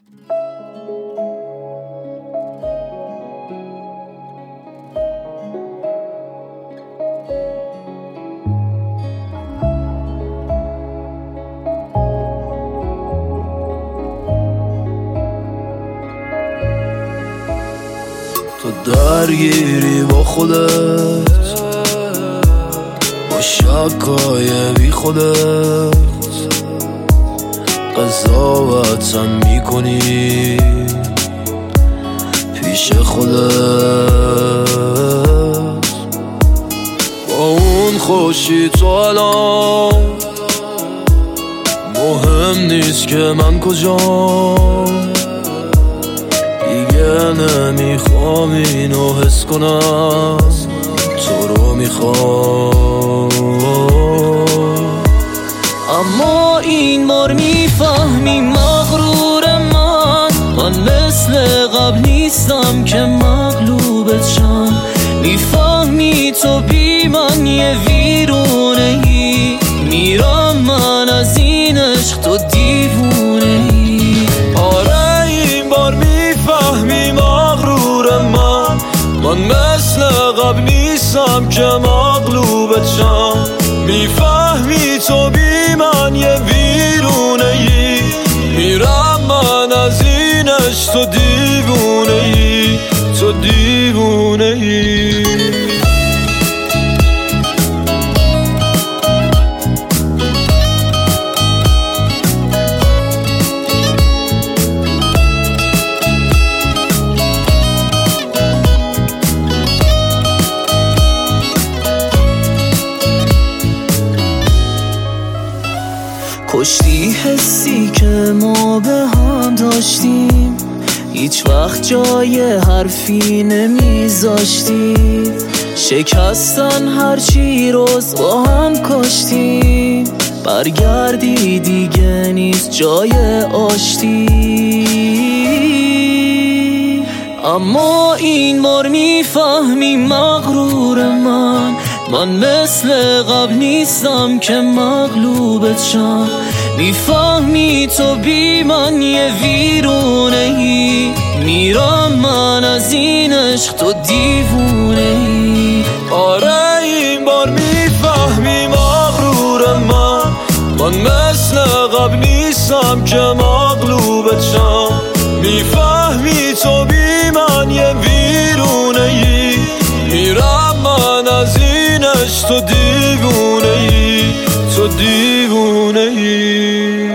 تو درگیری با خودت، با شکای بی خودت، قضاوتم میکنی پیش خودت. با اون خوشی تو الان مهم نیست که من کجام، دیگه نمیخوام اینو حس کنم، تو رو میخوام. اما این بار میفهمی مغرور من مثل قبل نیستم که مغلوبت شم. میفهمی تو بی من یه ویرونه ای، میرم من از این عشق تو دیوونه ای. آره این بار میفهمی مغرور من مثل قبل نیستم که مغلوبت شم. میفهمی تو بی من یه ویرونه ای، میرم من از این عشق تو دیوونه ای، تو دیوونه ای. کشتی حسی که ما به هم داشتیم، هیچ وقت جای حرفی نمیذاشتیم. شکستن هرچی روز با هم کاشتیم، برگردی دیگه نیست جای آشتی. اما این بار میفهمی مغرور من مثل قبل نیستم که مغلوبت شم. میفهمی تو بی من یه ویرونه ای، میرم من از این عشق تو دیوونه ای. آره این بار میفهمی مغرور من مثل قبل نیستم که مغلوبت شم. میفهمی تو بی من یه ویرونه ای، میرم من از این عشق تو دیوونه ای، تو دیوونه ای.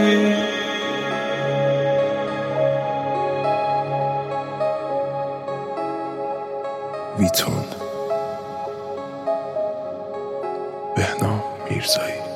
ویتون، بهنام میرزایی.